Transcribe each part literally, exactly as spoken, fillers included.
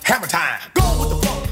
Hammer time. Go with the flow.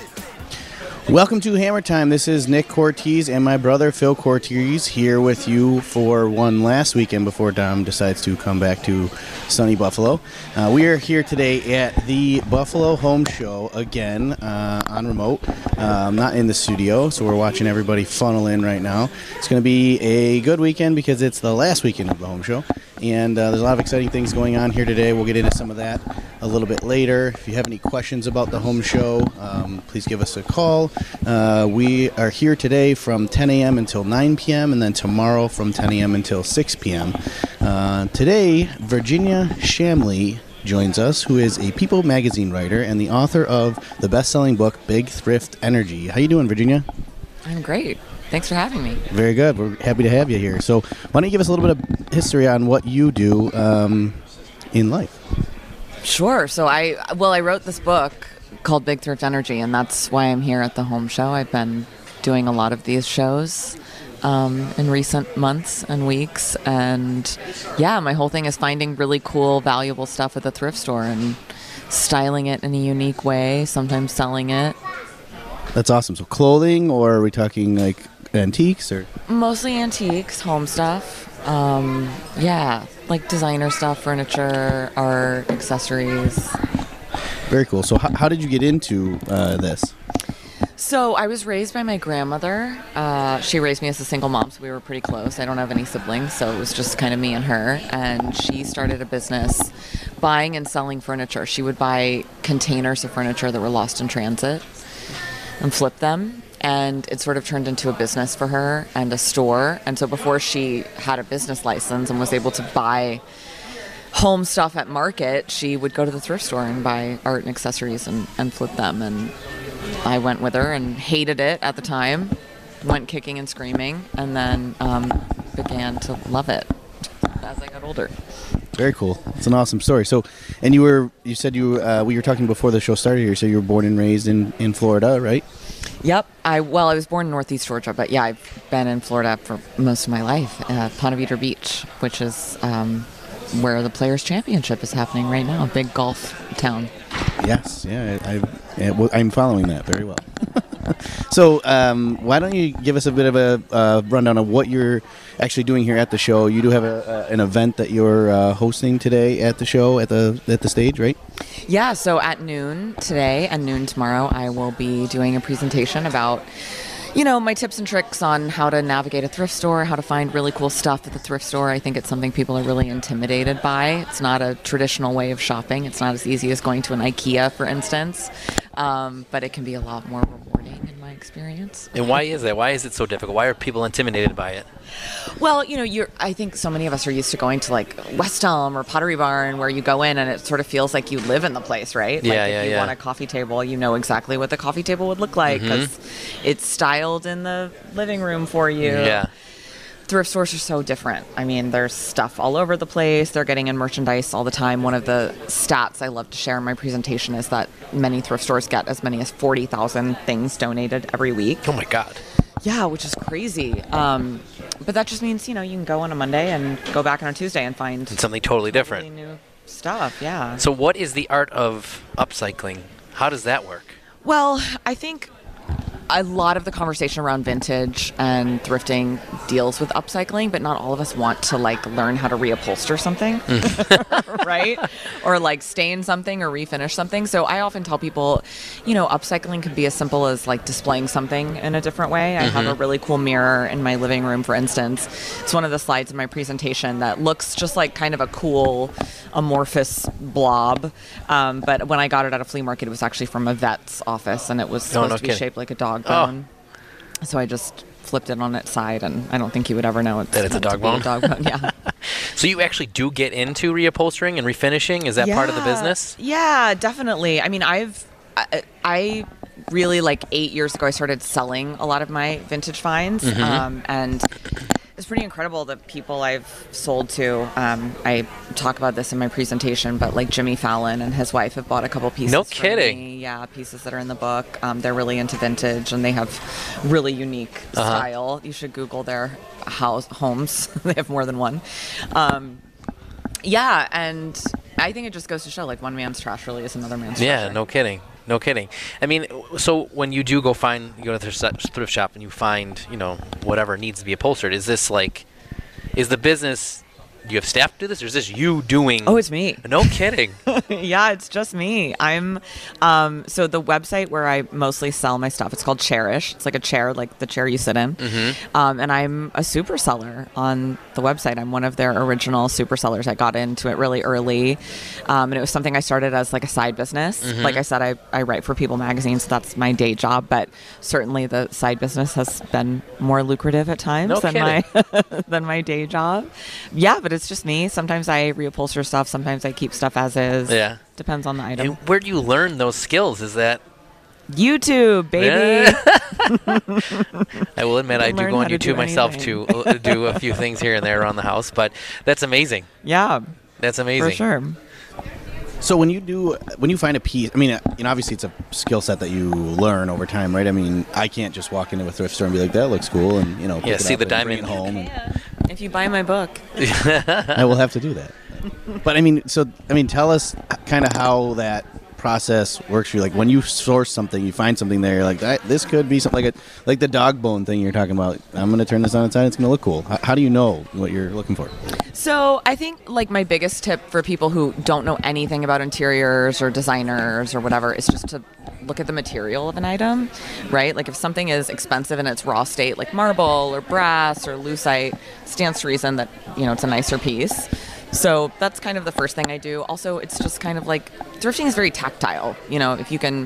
Welcome to Hammer Time. This is Nick Cortez and my brother Phil Cortez here with you for one last weekend before Dom decides to come back to sunny Buffalo. Uh, we are here today at the Buffalo Home Show again uh, on remote, um, not in the studio, so we're watching everybody funnel in right now. It's going to be a good weekend because it's the last weekend of the Home Show, and uh, there's a lot of exciting things going on here today. We'll get into some of that a little bit later. If you have any questions about the Home Show, um, please give us a call. Uh, we are here today from ten a.m. until nine p.m. and then tomorrow from ten a.m. until six p.m. Uh, today, Virginia Shamley joins us, who is a People magazine writer and the author of the best-selling book Big Thrift Energy. How you doing, Virginia? I'm great. Thanks for having me. Very good. We're happy to have you here. So why don't you give us a little bit of history on what you do um, in life? Sure. So I, well, I wrote this book called Big Thrift Energy, and that's why I'm here at the Home Show. I've been doing a lot of these shows um, in recent months and weeks, and yeah, my whole thing is finding really cool, valuable stuff at the thrift store and styling it in a unique way, sometimes selling it. That's awesome. So clothing, or are we talking like antiques, or? Mostly antiques, home stuff. Um, yeah, like designer stuff, furniture, art, accessories. Very cool. So how, how did you get into uh, this? So I was raised by my grandmother. Uh, she raised me as a single mom, so we were pretty close. I don't have any siblings, so it was just kind of me and her. And she started a business buying and selling furniture. She would buy containers of furniture that were lost in transit and flip them. And it sort of turned into a business for her and a store. And so before she had a business license and was able to buy home stuff at market, she would go to the thrift store and buy art and accessories and, and flip them. And I went with her and hated it at the time, went kicking and screaming, and then um, began to love it as I got older. Very cool. It's an awesome story. So, and you were, you said you, uh, we were talking before the show started here, so you were born and raised in, in Florida, right? Yep. I Well, I was born in Northeast Georgia, but yeah, I've been in Florida for most of my life, uh, Ponte Vedra Beach, which is um, where the Players' Championship is happening right now, a big golf town. Yes, yeah, I, I, I'm following that very well. So um, why don't you give us a bit of a uh, rundown of what you're actually doing here at the show? You do have a, a, an event that you're uh, hosting today at the show, at the at the stage, right? Yeah, so at noon today and noon tomorrow, I will be doing a presentation about, you know, my tips and tricks on how to navigate a thrift store, how to find really cool stuff at the thrift store. I think it's something people are really intimidated by. It's not a traditional way of shopping. It's not as easy as going to an IKEA, for instance, um, but it can be a lot more rewarding in my experience. And why is that? Why is it so difficult? Why are people intimidated by it? Well, you know, you're, I think so many of us are used to going to like West Elm or Pottery Barn, where you go in and it sort of feels like you live in the place, right? Yeah, like yeah, if you yeah. want a coffee table, you know exactly what the coffee table would look like because mm-hmm. it's styled in the living room for you. Yeah. Thrift stores are so different. I mean, there's stuff all over the place. They're getting in merchandise all the time. One of the stats I love to share in my presentation is that many thrift stores get as many as forty thousand things donated every week. Oh, my God. Yeah, which is crazy. Um, but that just means, you know, you can go on a Monday and go back on a Tuesday and find and something totally different. Totally new stuff, yeah. So what is the art of upcycling? How does that work? Well, I think a lot of the conversation around vintage and thrifting deals with upcycling, but not all of us want to like learn how to reupholster something, right? Or like stain something or refinish something. So I often tell people, you know, upcycling can be as simple as like displaying something in a different way. I mm-hmm. have a really cool mirror in my living room, for instance. It's one of the slides in my presentation that looks just like kind of a cool amorphous blob. Um, but when I got it at a flea market, it was actually from a vet's office, and it was supposed no, no to be kidding. shaped like a dog bone. Oh. So I just flipped it on its side, and I don't think he would ever know it's that it's a dog bone. A dog bone, yeah. So you actually do get into reupholstering and refinishing? Is that yeah, part of the business? Yeah, definitely. I mean, I've I, I really like eight years ago I started selling a lot of my vintage finds, mm-hmm. um, and it's pretty incredible the people I've sold to. Um, I talk about this in my presentation, but like Jimmy Fallon and his wife have bought a couple pieces. No from kidding. me. Yeah, pieces that are in the book. Um, they're really into vintage, and they have really unique uh-huh. style. You should Google their house homes. They have more than one. Um, yeah, and I think it just goes to show, like, one man's trash really is another man's Yeah, treasure. no kidding. No kidding. I mean, so when you do go find, you go to the thrift thrift shop and you find, you know, whatever needs to be upholstered, is this like, is the business, do you have staff to do this, or is this you doing? Oh, it's me. No kidding. Yeah, it's just me. I'm um so the website where I mostly sell my stuff, it's called Cherish. It's like a chair, like the chair you sit in. Mm-hmm. Um, and I'm a super seller on the website. I'm one of their original super sellers. I got into it really early. Um, and it was something I started as like a side business. Mm-hmm. Like I said, I, I write for People magazine, so that's my day job, but certainly the side business has been more lucrative at times No than kidding. my than my day job. Yeah, but it's just me. Sometimes I reupholster stuff, sometimes I keep stuff as is. Yeah. Depends on the item. And where do you learn those skills? Is that? YouTube, baby. I will admit, You I can do learn go on how to do YouTube myself anything. to uh, do a few things here and there around the house, but that's amazing. Yeah, That's amazing. for sure. So when you do, when you find a piece, I mean, uh, you know, obviously it's a skill set that you learn over time, right? I mean, I can't just walk into a thrift store and be like, "That looks cool," and you know, pick Yeah, it see up the and bring it diamond. home. And If you buy my book. I will have to do that. But I mean, so I mean, tell us kind of how that process works for you. Like when you source something, you find something there, you're like, that, this could be something like a, like the dog bone thing you're talking about. I'm going to turn this on its side. It's going to look cool. How, how do you know what you're looking for? So I think like my biggest tip for people who don't know anything about interiors or designers or whatever is just to look at the material of an item, right? Like if something is expensive in its raw state, like marble or brass or lucite, stands to reason that, you know, it's a nicer piece. So that's kind of the first thing I do. Also, it's just kind of like thrifting is very tactile. You know, if you can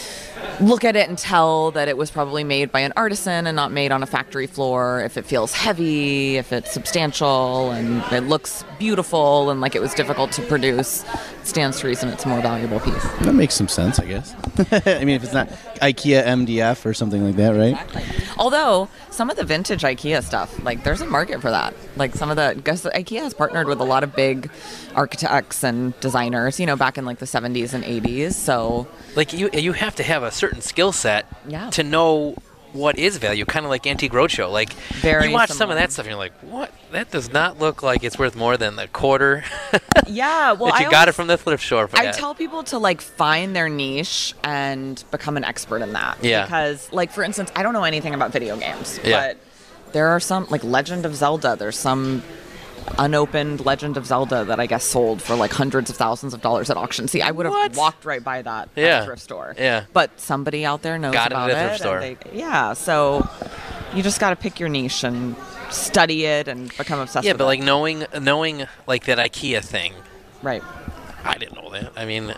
look at it and tell that it was probably made by an artisan and not made on a factory floor, if it feels heavy, if it's substantial and it looks beautiful and like it was difficult to produce, it stands to reason it's a more valuable piece. That makes some sense, I guess. I mean, if it's not IKEA M D F or something like that, right? Exactly. Although some of the vintage IKEA stuff, like there's a market for that. Like some of the, because IKEA has partnered with a lot of big architects and designers, you know, back in like the seventies and eighties. So Like you, you have to have a certain skill set Yeah. to know what is value. Kind of like Antique Roadshow. Like Very you watch some similar. of that stuff, and you're like, "What? That does not look like it's worth more than the quarter." yeah, well, that you I got always- it from the thrift store. For I that. tell people to like find their niche and become an expert in that. Yeah. Because, like, for instance, I don't know anything about video games, Yeah. but there are some, like Legend of Zelda, there's some unopened Legend of Zelda that I guess sold for like hundreds of thousands of dollars at auction. See, I would have What? walked right by that at Yeah. a thrift store. Yeah. But somebody out there knows Got it about at a thrift and store. they- yeah. So you just got to pick your niche and study it and become obsessed Yeah, with but it. like knowing knowing like that IKEA thing, Right. I didn't know that. I mean,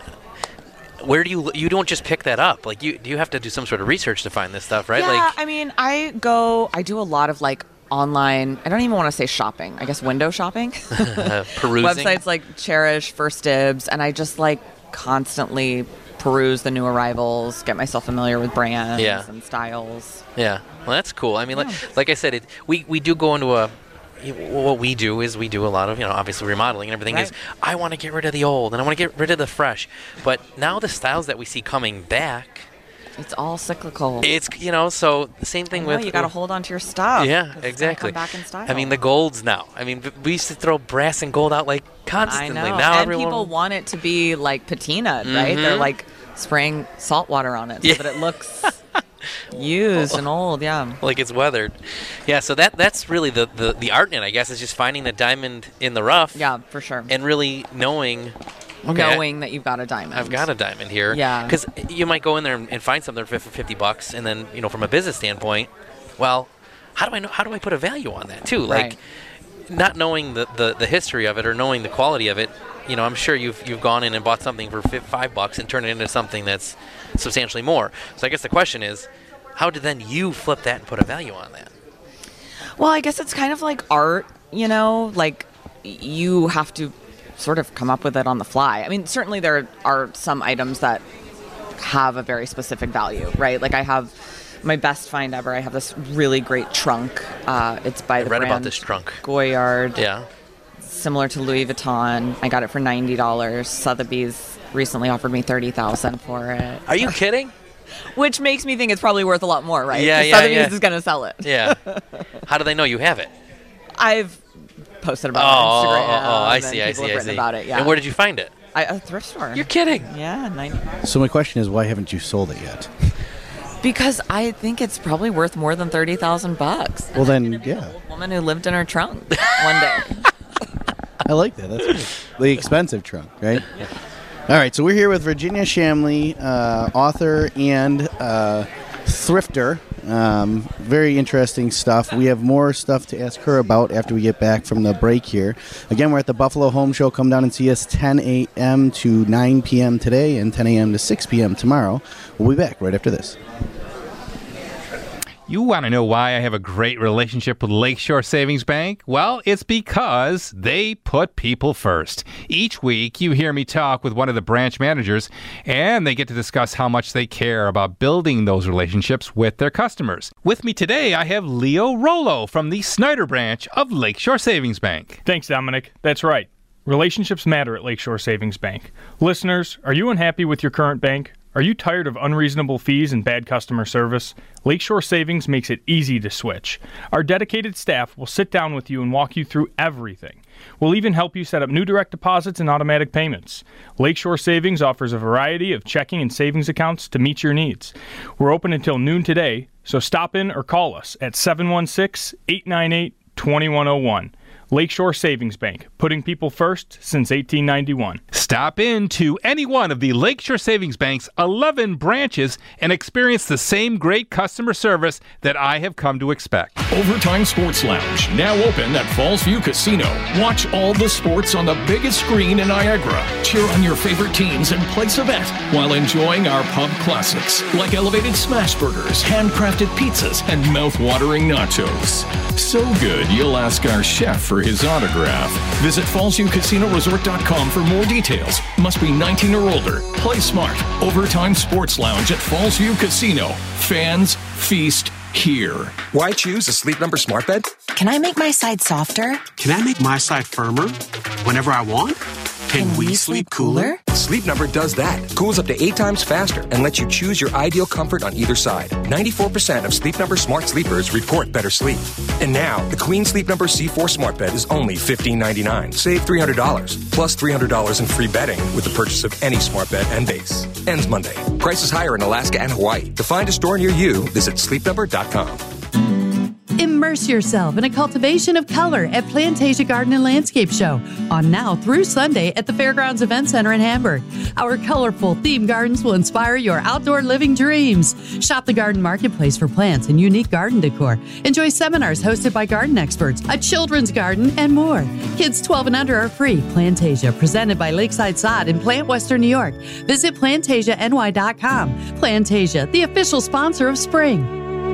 where do you you don't just pick that up? Like you do you have to do some sort of research to find this stuff, right? Yeah, Like I mean, I go, I do a lot of like online, I don't even want to say shopping, I guess window shopping. uh, perusing. Websites like Cherish, First Dibs, and I just like constantly peruse the new arrivals, get myself familiar with brands Yeah. and styles. Yeah, well, that's cool. I mean, like, like I said, it, we we do go into a. What we do is we do a lot of, you know, obviously remodeling and everything. Is Right. I want to get rid of the old and I want to get rid of the fresh, but now the styles that we see coming back, It's all cyclical. it's you know, so the same thing I know, with you got to hold on to your stuff. Yeah, 'cause it's gonna exactly. Come back in style. I mean, the golds now. I mean, b- we used to throw brass and gold out like I constantly. know. Now and everyone, people want it to be like patina, right? They're Mhm. like spraying salt water on it Yeah. so that it looks used and old. Yeah. like it's weathered. Yeah, so that that's really the, the the art in it, I guess, is just finding the diamond in the rough. Yeah, for sure. And really knowing. Okay, I- Knowing that you've got a diamond. I've got a diamond here. Yeah. Because you might go in there and, and find something for fifty bucks, and then you know, from a business standpoint, well, how do I know? How do I put a value on that too? Like, Right. not knowing the, the, the history of it or knowing the quality of it. You know, I'm sure you've you've gone in and bought something for fi- five bucks and turned it into something that's substantially more. So I guess the question is, how did then you flip that and put a value on that? Well, I guess it's kind of like art, you know, like y- you have to sort of come up with it on the fly. I mean, certainly there are some items that have a very specific value, right? Like I have my best find ever. I have this really great trunk. Uh, it's by I the read brand about this trunk. Goyard, Yeah. similar to Louis Vuitton. I got it for ninety dollars. Sotheby's recently offered me thirty thousand dollars for it. Are you kidding? Which makes me think it's probably worth a lot more, right? Yeah, 'Cause yeah, Sotheby's yeah. is going to sell it. Yeah. How do they know you have it? I've posted about Oh, it on oh, Instagram. oh, oh, I and see, I people see, have I written see. about it, yeah. And where did you find it? I, a thrift store. You're kidding. Yeah, ninety-five. So my question is, why haven't you sold it yet? Because I think it's probably worth more than thirty thousand bucks. Well, then, yeah. An old woman who lived in her trunk one day. I like that. That's good. The expensive trunk, right? Yeah. All right, so we're here with Virginia Shamley, uh, author and uh, thrifter. Um, very interesting stuff. We have more stuff to ask her about after we get back from the break here. Again, we're at the Buffalo Home Show. Come down and see us ten a.m. to nine p.m. today and ten a.m. to six p.m. tomorrow. We'll be back right after this. You want to know why I have a great relationship with Lakeshore Savings Bank? Well, it's because they put people first. Each week, you hear me talk with one of the branch managers, and they get to discuss how much they care about building those relationships with their customers. With me today, I have Leo Rollo from the Snyder branch of Lakeshore Savings Bank. Thanks, Dominic. That's right. Relationships matter at Lakeshore Savings Bank. Listeners, are you unhappy with your current bank? Are you tired of unreasonable fees and bad customer service? Lakeshore Savings makes it easy to switch. Our dedicated staff will sit down with you and walk you through everything. We'll even help you set up new direct deposits and automatic payments. Lakeshore Savings offers a variety of checking and savings accounts to meet your needs. We're open until noon today, so stop in or call us at seven one six, eight nine eight, two one zero one. Lakeshore Savings Bank, putting people first since eighteen ninety-one. Stop in to any one of the Lakeshore Savings Bank's eleven branches and experience the same great customer service that I have come to expect. Overtime Sports Lounge, now open at Falls View Casino. Watch all the sports on the biggest screen in Niagara. Cheer on your favorite teams and place a bet while enjoying our pub classics like elevated smash burgers, handcrafted pizzas, and mouth-watering nachos. So good, you'll ask our chef for his autograph. Visit falls view casino resort dot com for more details. Must be nineteen or older. Play smart. Overtime Sports Lounge at Falls View Casino. Fans feast here. Why choose a Sleep Number smart bed? Can I make my side softer? Can I make my side firmer whenever I want? Can, Can we, we sleep cooler? Sleep Number does that. Cools up to eight times faster and lets you choose your ideal comfort on either side. ninety-four percent of Sleep Number smart sleepers report better sleep. And now, the Queen Sleep Number C four smart bed is only fifteen ninety-nine. Save three hundred dollars. Plus three hundred dollars in free bedding with the purchase of any smart bed and base. Ends Monday. Prices higher in Alaska and Hawaii. To find a store near you, visit sleep number dot com. Immerse yourself in a cultivation of color at Plantasia Garden and Landscape Show on now through Sunday at the Fairgrounds Event Center in Hamburg. Our colorful theme gardens will inspire your outdoor living dreams. Shop the garden marketplace for plants and unique garden decor. Enjoy seminars hosted by garden experts, a children's garden, and more. Kids twelve and under are free. Plantasia, presented by Lakeside Sod in Plant, Western New York. Visit plantasia n y dot com. Plantasia, the official sponsor of spring.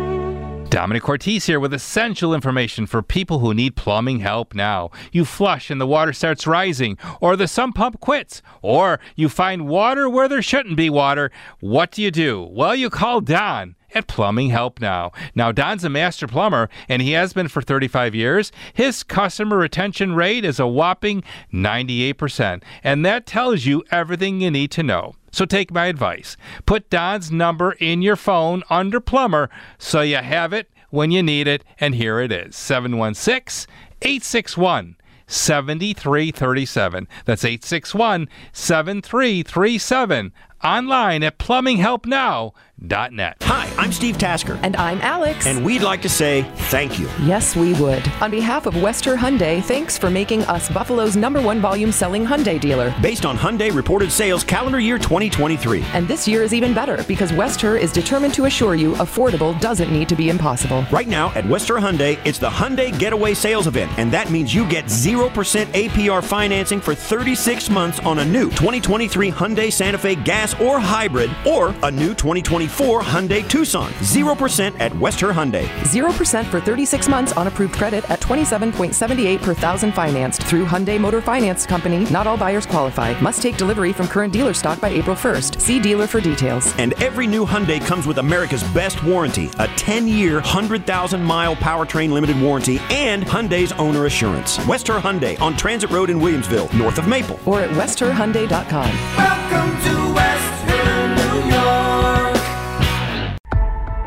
Dominic Ortiz here with essential information for people who need plumbing help now. You flush and the water starts rising, or the sump pump quits, or you find water where there shouldn't be water. What do you do? Well, you call Don at Plumbing Help Now. Now, Don's a master plumber, and he has been for thirty-five years. His customer retention rate is a whopping ninety-eight percent, and that tells you everything you need to know. So take my advice. Put Don's number in your phone under plumber so you have it when you need it, and here it is, seven one six, eight six one, seven three three seven. That's eight six one, seven three three seven. Online at plumbing help now dot net. Hi, I'm Steve Tasker. And I'm Alex. And we'd like to say thank you. Yes, we would. On behalf of Wester Hyundai, thanks for making us Buffalo's number one volume selling Hyundai dealer. Based on Hyundai reported sales calendar year twenty twenty-three. And this year is even better because Wester is determined to assure you affordable doesn't need to be impossible. Right now at Wester Hyundai, it's the Hyundai Getaway Sales Event, and that means you get zero percent A P R financing for thirty-six months on a new twenty twenty-three Hyundai Santa Fe gas or hybrid, or a new twenty twenty-four Hyundai Tucson. zero percent at Wester Hyundai. zero percent for thirty-six months on approved credit at twenty-seven point seven eight per thousand financed through Hyundai Motor Finance Company. Not all buyers qualify. Must take delivery from current dealer stock by April first. See dealer for details. And every new Hyundai comes with America's best warranty, a ten-year, one hundred thousand mile powertrain limited warranty, and Hyundai's owner assurance. Wester Hyundai on Transit Road in Williamsville, north of Maple. Or at wester hyundai dot com. Welcome to Western New York.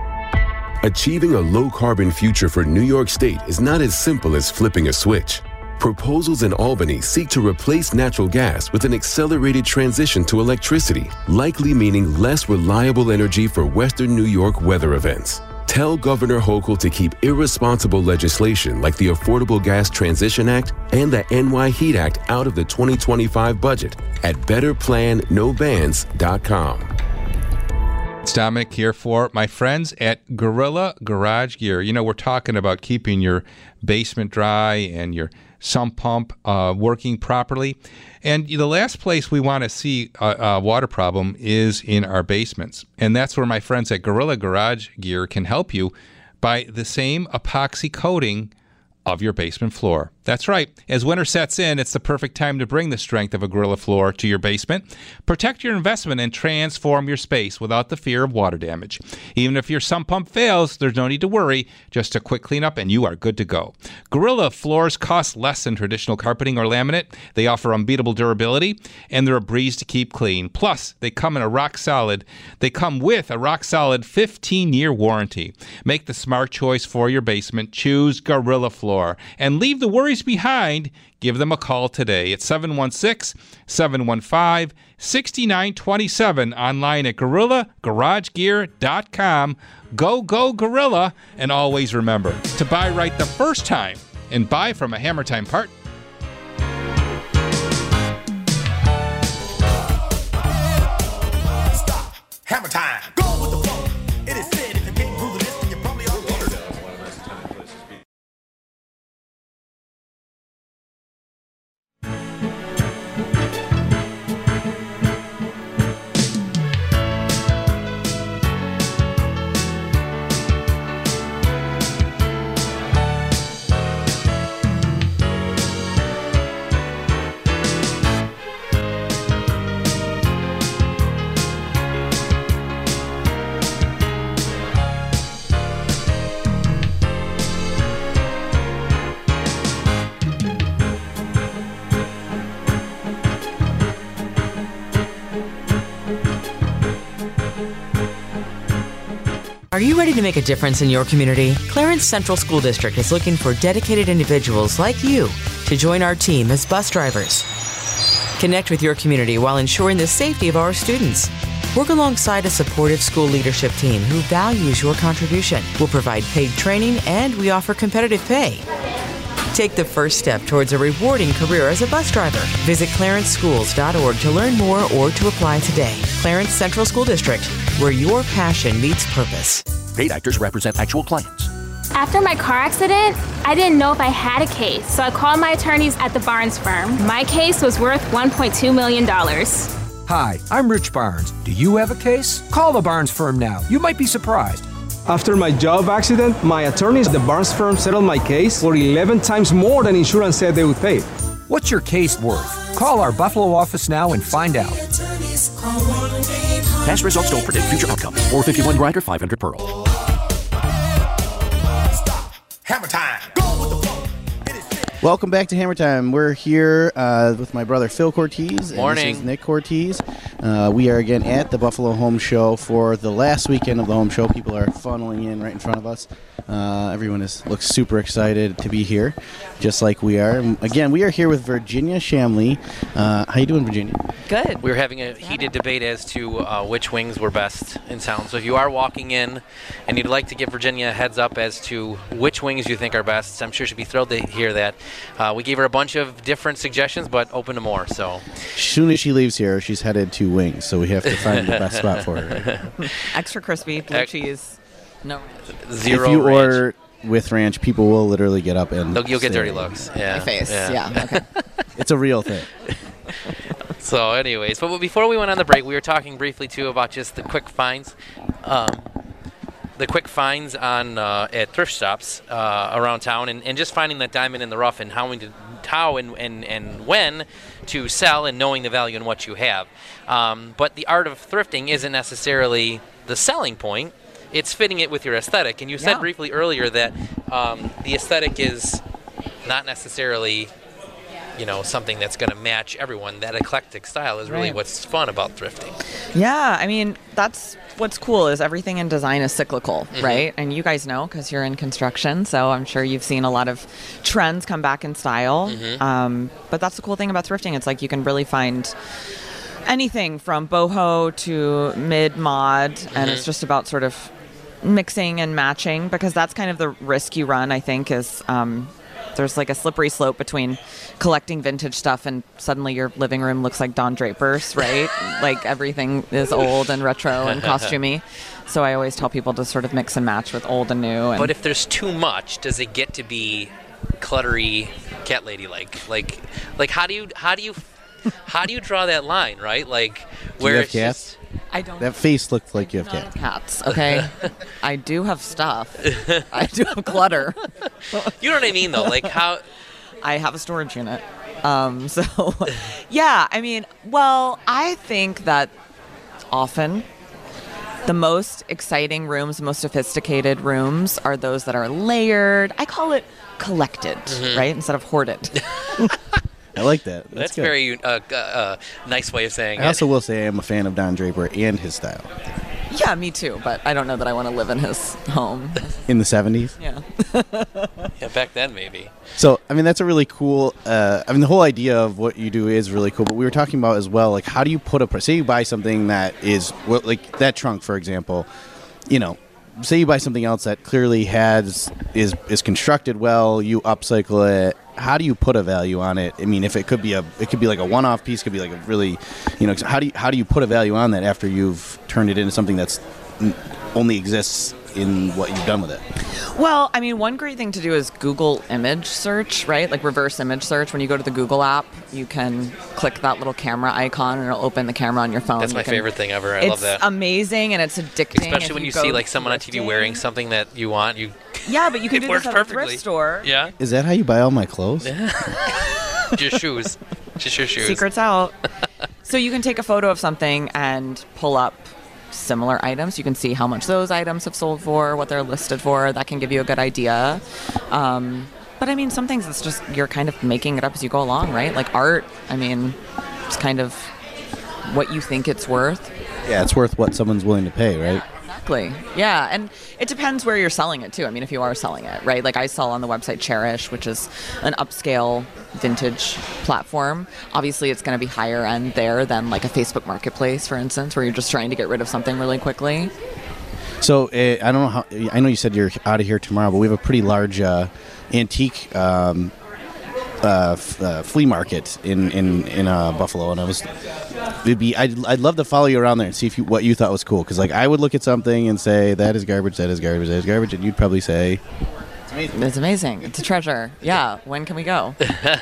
Achieving a low-carbon future for New York State is not as simple as flipping a switch. Proposals in Albany seek to replace natural gas with an accelerated transition to electricity, likely meaning less reliable energy for Western New York weather events. Tell Governor Hochul to keep irresponsible legislation like the Affordable Gas Transition Act and the N Y Heat Act out of the twenty twenty-five budget at better plan no bans dot com. It's Dominic here for my friends at Gorilla Garage Gear. You know, we're talking about keeping your basement dry and your sump pump uh, working properly. And the last place we want to see a, a water problem is in our basements. And that's where my friends at Gorilla Garage Gear can help you by the same epoxy coating of your basement floor. That's right. As winter sets in, it's the perfect time to bring the strength of a Gorilla floor to your basement. Protect your investment and transform your space without the fear of water damage. Even if your sump pump fails, there's no need to worry. Just a quick cleanup and you are good to go. Gorilla floors cost less than traditional carpeting or laminate. They offer unbeatable durability and they're a breeze to keep clean. Plus, they come in a rock solid. They come with a rock solid fifteen-year warranty. Make the smart choice for your basement. Choose Gorilla Floor and leave the worries behind. Give them a call today at seven one six, seven one five, six nine two seven, online at gorilla garage gear dot com. Go, go, Gorilla. And always remember to buy right the first time and buy from a Hammer Time partner. Hammer time. Go with the flow. It is said if you can't prove this, then you're probably on board. Are you ready to make a difference in your community? Clarence Central School District is looking for dedicated individuals like you to join our team as bus drivers. Connect with your community while ensuring the safety of our students. Work alongside a supportive school leadership team who values your contribution. We'll provide paid training and we offer competitive pay. Take the first step towards a rewarding career as a bus driver. Visit clarence schools dot org to learn more or to apply today. Clarence Central School District, where your passion meets purpose. Paid actors represent actual clients. After my car accident, I didn't know if I had a case, so I called my attorneys at the Barnes firm. My case was worth one point two million dollars. Hi, I'm Rich Barnes. Do you have a case? Call the Barnes firm now. You might be surprised. After my job accident, my attorneys at the Barnes firm settled my case for eleven times more than insurance said they would pay. What's your case worth? Call our Buffalo office now and find out. Past results don't predict future outcomes. four fifty-one Grinder, five hundred Pearl. Hammer time. Go with the flow. Welcome back to Hammer Time. We're here uh, with my brother Phil Cortez. Morning. And this is Nick Cortez. Uh, we are again at the Buffalo Home Show for the last weekend of the Home Show. People are funneling in right in front of us. Uh, everyone is looks super excited to be here, just like we are. And again, we are here with Virginia Shamley. Uh, how you doing, Virginia? Good. We were having a heated debate as to uh, which wings were best in town. So if you are walking in and you'd like to give Virginia a heads up as to which wings you think are best, I'm sure she'd be thrilled to hear that. Uh, we gave her a bunch of different suggestions, but open to more. So as soon as she leaves here, she's headed to Wings, so we have to find the best spot for her. Extra crispy, blue Ex- cheese, no ranch. Zero If you ranch. order with ranch, people will literally get up and They'll, you'll get stay. dirty looks. Yeah. My face, yeah, okay. It's a real thing. So anyways, but before we went on the break, we were talking briefly, too, about just the quick finds. Um, the quick finds on uh, at thrift shops uh, around town, and, and just finding that diamond in the rough and how, we did, how and, and, and when to sell and knowing the value in what you have. Um, but the art of thrifting isn't necessarily the selling point. It's fitting it with your aesthetic. And you said Yeah. briefly earlier that um, the aesthetic is not necessarily you know, something that's going to match everyone. That eclectic style is really Right. what's fun about thrifting. Yeah, I mean, that's what's cool is everything in design is cyclical, Mhm. right? And you guys know because you're in construction, so I'm sure you've seen a lot of trends come back in style. Mhm. Um, but that's the cool thing about thrifting. It's like you can really find anything from boho to mid-mod, and Mhm. it's just about sort of mixing and matching because that's kind of the risk you run, I think, is um, there's like a slippery slope between collecting vintage stuff and suddenly your living room looks like Don Draper's, right? Like everything is old and retro and costumey. So I always tell people to sort of mix and match with old and new. And But if there's too much, does it get to be cluttery, cat lady like? Like, like how do you how do you how do you draw that line, right? Like Do where you have it's cats? just I don't. That face looked like you have Not cats. cats, okay? I do have stuff. I do have clutter. You know what I mean, though? Like how I have a storage unit. Um, so, yeah, I mean, well, I think that often the most exciting rooms, the most sophisticated rooms are those that are layered. I call it collected, Mhm. right? Instead of hoarded. I like that. That's, That's good. very uh, uh, uh, nice way of saying I it. also will say I'm a fan of Don Draper and his style. Yeah, me too, but I don't know that I want to live in his home. In the seventies? Yeah. Yeah, back then maybe. So, I mean, that's a really cool, uh, I mean, the whole idea of what you do is really cool, but we were talking about as well, like, how do you put a, price? Say you buy something that is, well, like, that trunk, for example, you know, say you buy something else that clearly has, is, is constructed well, you upcycle it, how do you put a value on it? I mean, if it could be a, it could be like a one-off piece, could be like a really, you know, how do you, how do you put a value on that after you've turned it into something that's n- only exists in what you've done with it? Well, I mean, one great thing to do is Google image search, right? Like reverse image search. When you go to the Google app, you can click that little camera icon and it'll open the camera on your phone. That's You my can- favorite thing ever. I it's love that. amazing and it's addicting. Especially if when you, go see like someone on T V wearing something that you want. You Yeah, but you can it do works this at a perfectly. thrift store. Yeah. Is that how you buy all my clothes? Just shoes. Just your shoes. Secrets out. So you can take a photo of something and pull up similar items. You can see how much those items have sold for, what they're listed for. That can give you a good idea. Um, but I mean, some things it's just you're kind of making it up as you go along, right? Like art, I mean, it's kind of what you think it's worth. Yeah, it's worth what someone's willing to pay, right? Exactly. Yeah, and it depends where you're selling it too. I mean, if you are selling it, right? Like I sell on the website Cherish, which is an upscale vintage platform. Obviously, it's going to be higher end there than like a Facebook Marketplace, for instance, where you're just trying to get rid of something really quickly. So uh, I don't know how. I know you said you're out of here tomorrow, but we have a pretty large uh, antique um, uh, f- uh, flea market in in in uh, Buffalo, and I was. It'd be. I'd, I'd love to follow you around there and see if you, what you thought was cool. Because like I would look at something and say that is garbage, that is garbage, that is garbage, and you'd probably say it's amazing. It's amazing. It's a treasure. Yeah. When can we go?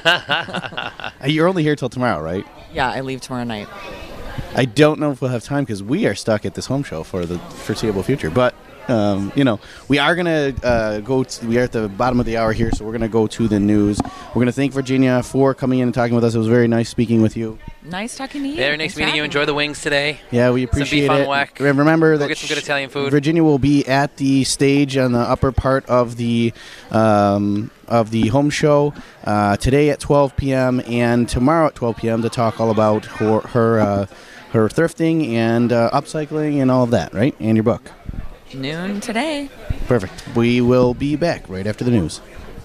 You're only here till tomorrow, right? Yeah, I leave tomorrow night. I don't know if we'll have time because we are stuck at this home show for the foreseeable future. But um, you know, we are gonna uh, go. To, we are at the bottom of the hour here, so we're gonna go to the news. We're gonna thank Virginia for coming in and talking with us. It was very nice speaking with you. Nice talking to you. Very nice Thanks meeting for you. having Enjoy the wings today. Yeah, we appreciate Some beef it. on whack. Remember Go that get some good Italian food. Virginia will be at the stage on the upper part of the um, of the home show uh, today at twelve p.m. and tomorrow at twelve p.m. to talk all about her her, uh, her thrifting and uh, upcycling and all of that, right? And your book. me. Noon today. Perfect. We will be back right after the news.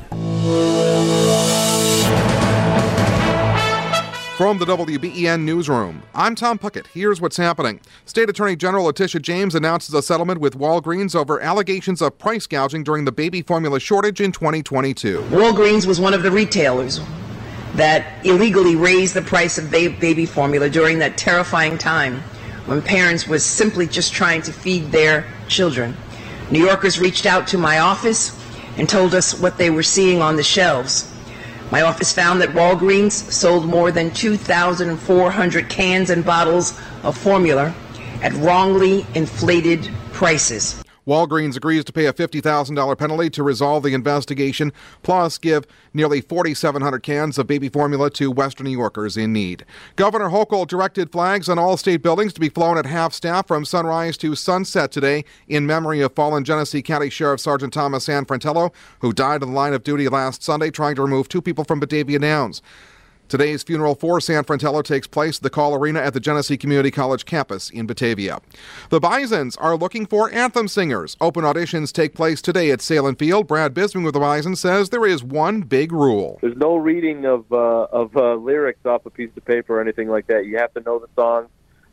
From the W B E N Newsroom, I'm Tom Puckett. Here's what's happening. State Attorney General Letitia James announces a settlement with Walgreens over allegations of price gouging during the baby formula shortage in twenty twenty-two. Walgreens was one of the retailers that illegally raised the price of ba- baby formula during that terrifying time when parents were simply just trying to feed their children. New Yorkers reached out to my office and told us what they were seeing on the shelves. My office found that Walgreens sold more than two thousand four hundred cans and bottles of formula at wrongly inflated prices. Walgreens agrees to pay a fifty thousand dollars penalty to resolve the investigation, plus give nearly forty-seven hundred cans of baby formula to Western New Yorkers in need. Governor Hochul directed flags on all state buildings to be flown at half-staff from sunrise to sunset today in memory of fallen Genesee County Sheriff Sergeant Thomas Sanfrantello, who died in the line of duty last Sunday trying to remove two people from Batavia Downs. Today's funeral for San Fratello takes place at the Call Arena at the Genesee Community College campus in Batavia. The Bisons are looking for anthem singers. Open auditions take place today at Salem Field. Brad Bisman with the Bisons says there is one big rule. There's no reading of uh, of uh, lyrics off a piece of paper or anything like that. You have to know the song,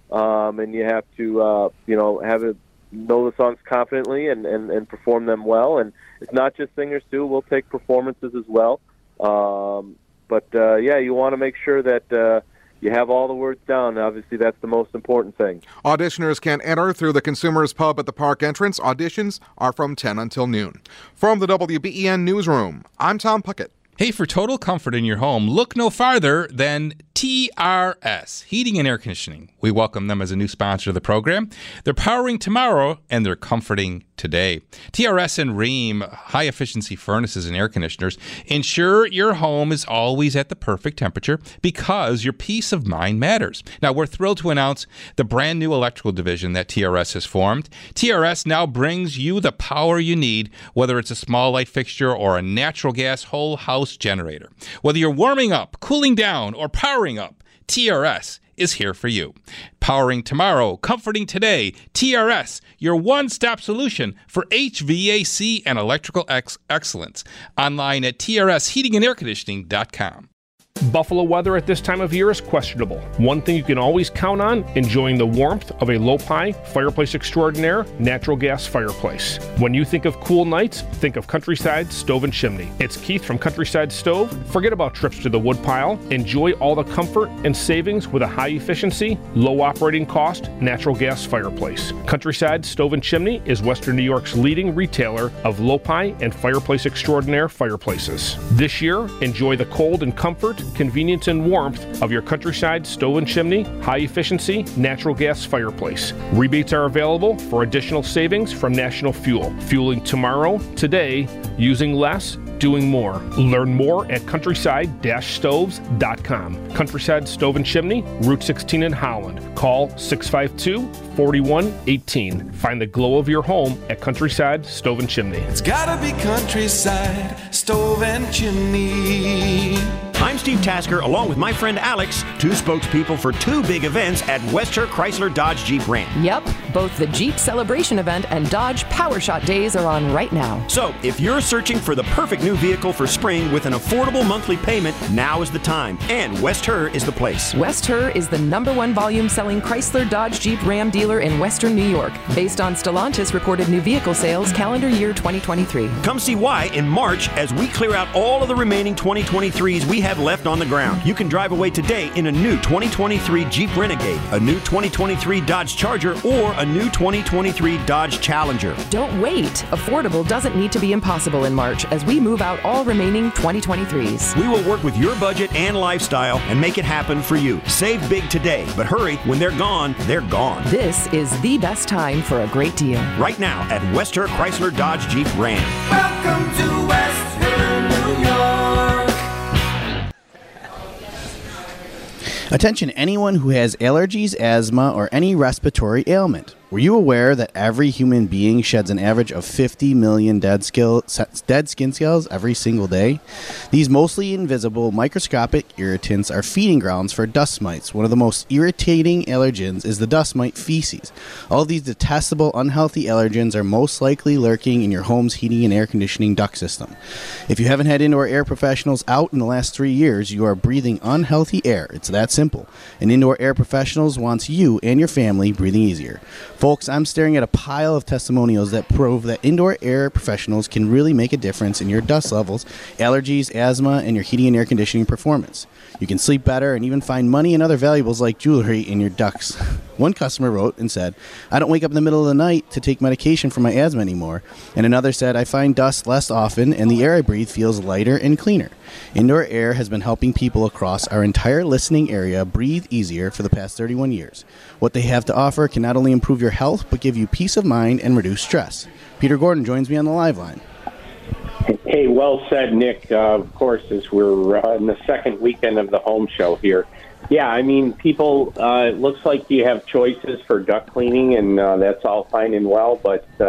um, and you have to uh, you know have it know the songs confidently and, and, and perform them well. And it's not just singers too. We'll take performances as well. Um, but uh, yeah, you want to make sure that uh, you have all the words down. Obviously, that's the most important thing. Auditioners can enter through the Consumers Pub at the park entrance. Auditions are from ten until noon. From the W B E N Newsroom, I'm Tom Puckett. Hey, for total comfort in your home, look no farther than T R S, Heating and Air Conditioning. We welcome them as a new sponsor of the program. They're powering tomorrow, and they're comforting today. T R S and Rheem, high-efficiency furnaces and air conditioners, ensure your home is always at the perfect temperature because your peace of mind matters. Now, we're thrilled to announce the brand new electrical division that T R S has formed. T R S now brings you the power you need, whether it's a small light fixture or a natural gas whole house generator. Whether you're warming up, cooling down, or powering up, T R S is here for you. Powering tomorrow, comforting today, T R S, your one-stop solution for H V A C and electrical ex- excellence. Online at T R S heating and air conditioning dot com. Buffalo weather at this time of year is questionable. One thing you can always count on, enjoying the warmth of a Lopi Fireplace Extraordinaire natural gas fireplace. When you think of cool nights, think of Countryside Stove and Chimney. It's Keith from Countryside Stove. Forget about trips to the woodpile. Enjoy all the comfort and savings with a high efficiency, low operating cost natural gas fireplace. Countryside Stove and Chimney is Western New York's leading retailer of Lopi and Fireplace Extraordinaire fireplaces. This year, enjoy the cold and comfort, convenience and warmth of your Countryside Stove and Chimney high-efficiency natural gas fireplace. Rebates are available for additional savings from National Fuel. Fueling tomorrow, today, using less, doing more. Learn more at countryside stoves dot com. Countryside Stove and Chimney, Route sixteen in Holland. Call six five two, four one one eight. Find the glow of your home at Countryside Stove and Chimney. It's gotta be Countryside Stove and Chimney. I'm Steve Tasker, along with my friend Alex, two spokespeople for two big events at Western Chrysler Dodge Jeep Ram. Yep, both the Jeep Celebration event and Dodge Power Shot Days are on right now. So, if you're searching for the perfect new vehicle for spring with an affordable monthly payment, now is the time. And West Her is the place. West Her is the number one volume-selling Chrysler Dodge Jeep Ram dealer in Western New York, based on Stellantis reported new vehicle sales calendar year twenty twenty-three. Come see why in March as we clear out all of the remaining twenty twenty-threes we have left on the ground. You can drive away today in a new twenty twenty-three Jeep Renegade, a new twenty twenty-three Dodge Charger, or a new twenty twenty-three Dodge Challenger. Don't wait. Affordable doesn't need to be impossible in March as we move out all remaining twenty twenty-threes. We will work with your budget and lifestyle and make it happen for you. Save big today, but hurry. When they're gone, they're gone. This is the best time for a great deal. Right now at Western Chrysler Dodge Jeep Ram. Welcome to Western New York. Attention anyone who has allergies, asthma, or any respiratory ailment. Were you aware that every human being sheds an average of fifty million dead, skill, dead skin cells every single day? These mostly invisible microscopic irritants are feeding grounds for dust mites. One of the most irritating allergens is the dust mite feces. All these detestable, unhealthy allergens are most likely lurking in your home's heating and air conditioning duct system. If you haven't had indoor air professionals out in the last three years, you are breathing unhealthy air. It's that simple. And Indoor Air Professionals wants you and your family breathing easier. Folks, I'm staring at a pile of testimonials that prove that Indoor Air Professionals can really make a difference in your dust levels, allergies, asthma, and your heating and air conditioning performance. You can sleep better and even find money and other valuables like jewelry in your ducts. One customer wrote and said, I don't wake up in the middle of the night to take medication for my asthma anymore. And another said, I find dust less often and the air I breathe feels lighter and cleaner. Indoor Air has been helping people across our entire listening area breathe easier for the past thirty-one years. What they have to offer can not only improve your health, but give you peace of mind and reduce stress. Peter Gordon joins me on the live line. Hey, well said, Nick. Uh, of course, as we're uh, in the second weekend of the home show here. Yeah, I mean, people, uh, it looks like you have choices for duct cleaning, and uh, that's all fine and well, but uh,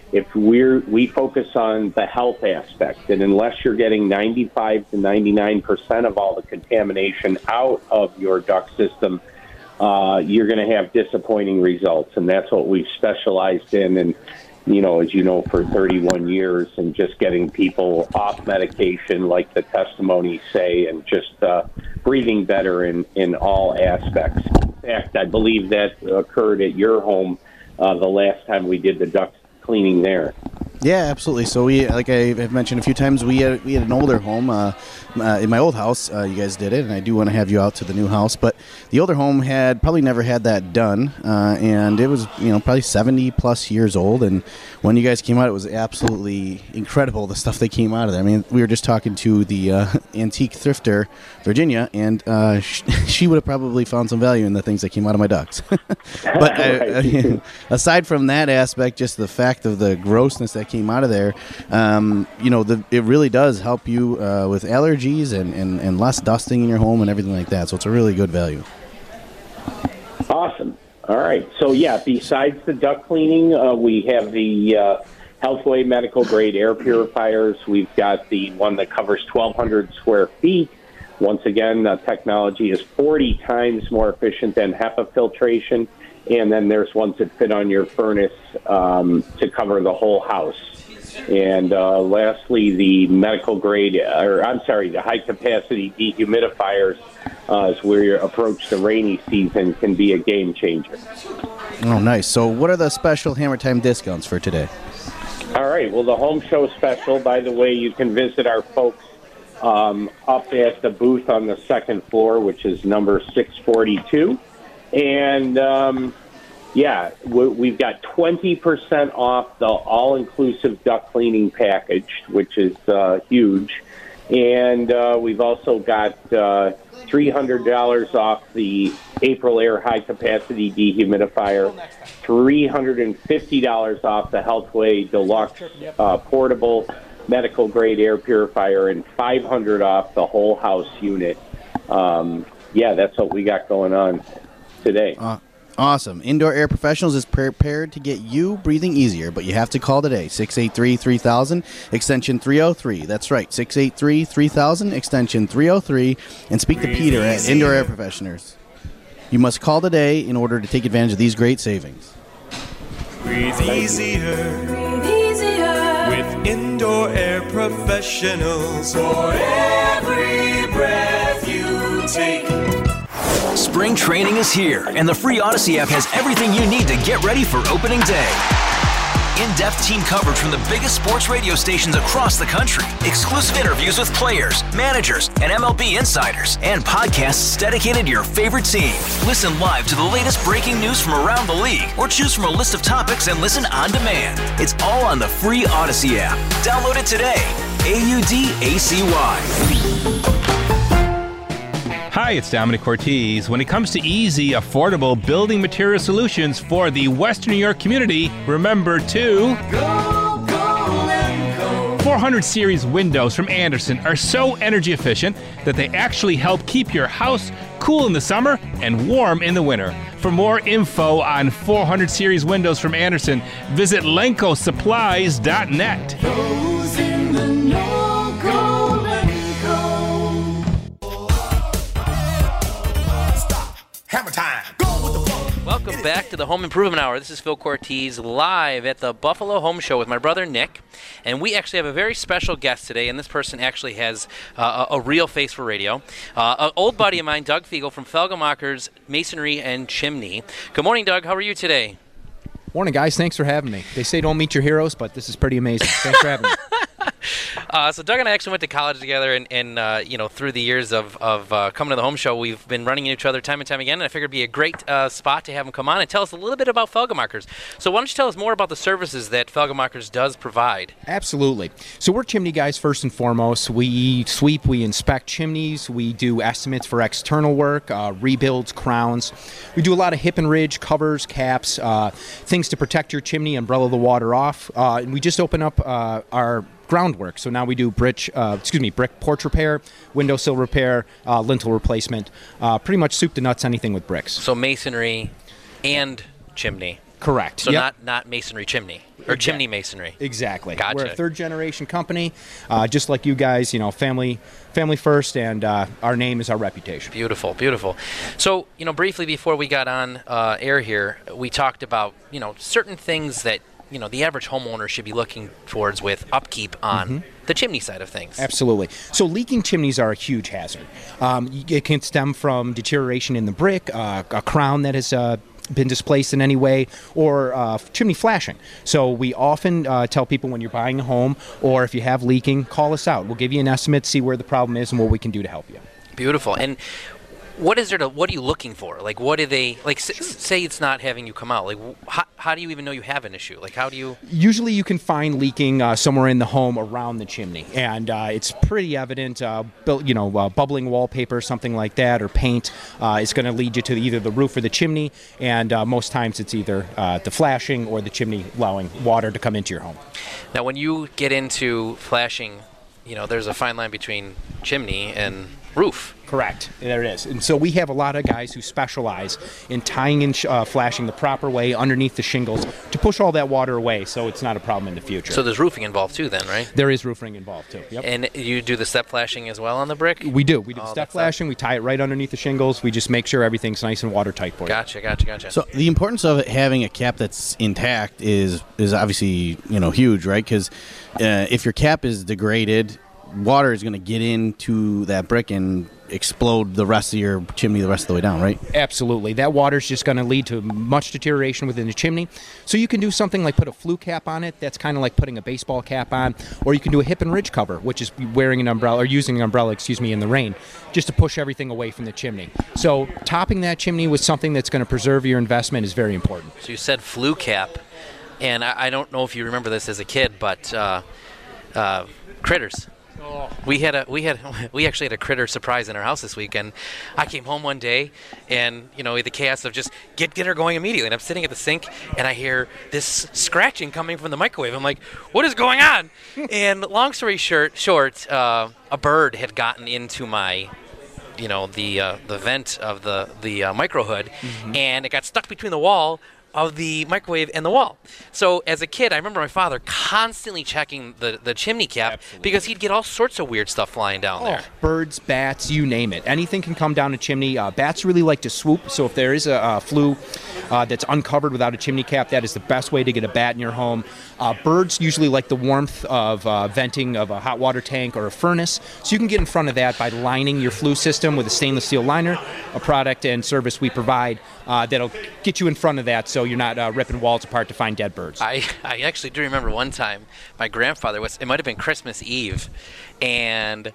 if we're we focus on the health aspect, and unless you're getting ninety-five to ninety-nine percent of all the contamination out of your duct system, uh, you're going to have disappointing results, and that's what we've specialized in. And you know, as you know, for thirty-one years, and just getting people off medication, like the testimonies say, and just uh, breathing better in, in all aspects. In fact, I believe that occurred at your home uh, the last time we did the duct cleaning there. Yeah, absolutely. So we, like I have mentioned a few times, we had we had an older home. Uh, uh, in my old house, uh, you guys did it, and I do want to have you out to the new house. But the older home had probably never had that done, uh, and it was you know probably seventy plus years old. And when you guys came out, it was absolutely incredible the stuff that came out of there. I mean, we were just talking to the uh, antique thrifter, Virginia, and uh, sh- she would have probably found some value in the things that came out of my ducts. But uh, uh, aside from that aspect, just the fact of the grossness that came out of there, um, you know, the, it really does help you uh, with allergies and, and, and less dusting in your home and everything like that. So it's a really good value. Awesome. All right. So, yeah, besides the duct cleaning, uh, we have the uh, Healthway medical grade air purifiers. We've got the one that covers twelve hundred square feet. Once again, the technology is forty times more efficient than HEPA filtration. And then there's ones that fit on your furnace um, to cover the whole house. And uh, lastly, the medical grade, or I'm sorry, the high capacity dehumidifiers, uh, as we approach the rainy season, can be a game changer. Oh, nice. So what are the special Hammer Time discounts for today? All right. Well, the home show special, by the way, you can visit our folks um, up at the booth on the second floor, which is number six forty-two. And, um, yeah, we've got twenty percent off the all-inclusive duct cleaning package, which is uh, huge. And uh, we've also got uh, three hundred dollars off the April Air high-capacity dehumidifier, three hundred fifty dollars off the Healthway Deluxe uh, portable medical-grade air purifier, and five hundred dollars off the whole house unit. Um, yeah, that's what we got going on today. Uh, awesome. Indoor Air Professionals is prepared to get you breathing easier, but you have to call today, six eight three, three thousand, extension three oh three. That's right, six eight three, three thousand, extension three oh three, and speak to Peter at Indoor Air Professionals. You must call today in order to take advantage of these great savings. Breathe easier. Breathe easier. With Indoor Air Professionals. For every breath you take. Spring training is here, and the free Odyssey app has everything you need to get ready for opening day. In-depth team coverage from the biggest sports radio stations across the country, exclusive interviews with players, managers, and M L B insiders, and podcasts dedicated to your favorite team. Listen live to the latest breaking news from around the league, or choose from a list of topics and listen on demand. It's all on the free Odyssey app. Download it today. A U D A C Y. Hi, it's Dominic Ortiz. When it comes to easy, affordable building material solutions for the Western New York community, remember to... Go, go, and go. four hundred series windows from Andersen are so energy efficient that they actually help keep your house cool in the summer and warm in the winter. For more info on four hundred series windows from Andersen, visit lenco supplies dot net. Those in the know, go Lenco. Hammer time. Go with the flow. Welcome back to the Home Improvement Hour. This is Phil Cortez live at the Buffalo Home Show with my brother Nick. And we actually have a very special guest today, and this person actually has uh, a, a real face for radio. Uh, an old buddy of mine, Doug Fiegel from Felgemacher's Masonry and Chimney. Good morning, Doug. How are you today? Morning, guys. Thanks for having me. They say don't meet your heroes, but this is pretty amazing. Thanks for having me. Uh, so Doug and I actually went to college together, and, and uh, you know, through the years of, of uh, coming to the home show, we've been running into each other time and time again, and I figured it'd be a great uh, spot to have him come on and tell us a little bit about Felgemacher's. So why don't you tell us more about the services that Felgemacher's does provide? Absolutely. So we're chimney guys first and foremost. We sweep, we inspect chimneys, we do estimates for external work, uh, rebuilds, crowns. We do a lot of hip and ridge, covers, caps, uh, things to protect your chimney, umbrella the water off. Uh, and we just open up uh, our groundwork. So now we do brick, uh, excuse me, brick porch repair, windowsill repair, uh, lintel replacement, uh, pretty much soup to nuts, anything with bricks. So masonry and chimney. Correct. So Yep. not not masonry chimney or Exact- chimney masonry. Exactly. Gotcha. We're a third generation company, uh, just like you guys. You know, family, family first, and uh, our name is our reputation. Beautiful, beautiful. So, you know, briefly before we got on uh, air here, we talked about, you know, certain things that, you know, the average homeowner should be looking towards with upkeep on Mhm. the chimney side of things. Absolutely. So leaking chimneys are a huge hazard. Um, y- it can stem from deterioration in the brick, uh, a crown that has uh, been displaced in any way, or uh, chimney flashing. So we often uh, tell people when you're buying a home, or if you have leaking, call us out. We'll give you an estimate, see where the problem is, and what we can do to help you. Beautiful. And what is there to, what are you looking for? Like, what do they, like, s- say it's not having you come out. Like, wh- how, how do you even know you have an issue? Like, how do you... Usually you can find leaking uh, somewhere in the home around the chimney, and uh, it's pretty evident, uh, bu- you know, uh, bubbling wallpaper, something like that, or paint uh, is going to lead you to either the roof or the chimney, and uh, most times it's either uh, the flashing or the chimney allowing water to come into your home. Now, when you get into flashing, you know, there's a fine line between chimney and roof. Correct. There it is. And so we have a lot of guys who specialize in tying in sh- uh, flashing the proper way underneath the shingles to push all that water away so it's not a problem in the future. So there's roofing involved too then, right? There is roofing involved too. Yep. And you do the step flashing as well on the brick? We do. We do Oh, step that's flashing. We tie it right underneath the shingles. We just make sure everything's nice and watertight for you. Gotcha, gotcha, gotcha. So the importance of it having a cap that's intact is is obviously, you know, huge, right? Because uh, if your cap is degraded, water is going to get into that brick and explode the rest of your chimney the rest of the way down, right? Absolutely. That water's just going to lead to much deterioration within the chimney. So you can do something like put a flue cap on it. That's kind of like putting a baseball cap on. Or you can do a hip and ridge cover, which is wearing an umbrella, or using an umbrella, excuse me, in the rain, just to push everything away from the chimney. So topping that chimney with something that's going to preserve your investment is very important. So you said flue cap, and I, I don't know if you remember this as a kid, but uh, uh, critters. We had a we had we actually had a critter surprise in our house this week, and I came home one day, and you know the chaos of just get dinner going immediately. And I'm sitting at the sink, and I hear this scratching coming from the microwave. I'm like, what is going on? And long story short, short, uh, a bird had gotten into my, you know, the uh, the vent of the the uh, micro hood, Mm-hmm. and it got stuck between the wall of the microwave and the wall. So as a kid, I remember my father constantly checking the, the chimney cap because he'd get all sorts of weird stuff flying down there. Birds, bats, you name it. Anything can come down a chimney. Uh, bats really like to swoop, so if there is a, a flue uh, that's uncovered without a chimney cap, that is the best way to get a bat in your home. Uh, birds usually like the warmth of uh, venting of a hot water tank or a furnace, so you can get in front of that by lining your flue system with a stainless steel liner, a product and service we provide uh, that'll get you in front of that so you're not uh, ripping walls apart to find dead birds. I, I actually do remember one time my grandfather was, it might have been Christmas Eve, and